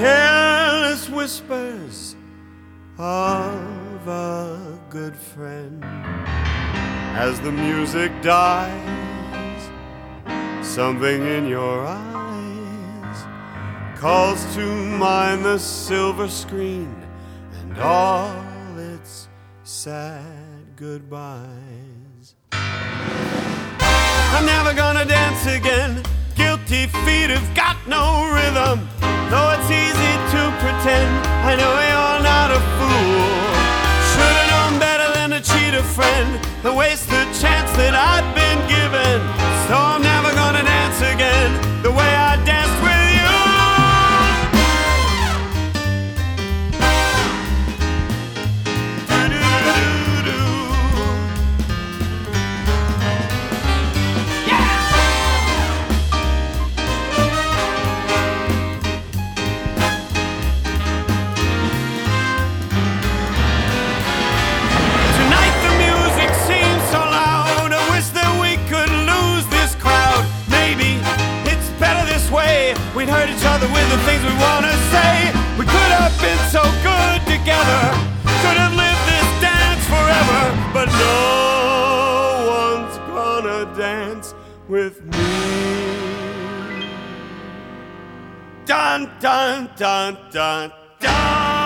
careless whispers of a good friend. As the music dies, something in your eyes calls to mind the silver screen and all its sad goodbyes. I'm never gonna dance again. Guilty feet have got no rhythm. Though it's easy to pretend, I know you're not a fool. Should've known better than to cheat a friend and waste the chance that I've been given. So I'm never gonna dance again the way I danced with you. We'd hurt each other with the things we want to say. We could have been so good together, could have lived this dance forever. But no one's gonna dance with me. Dun, dun, dun, dun, dun.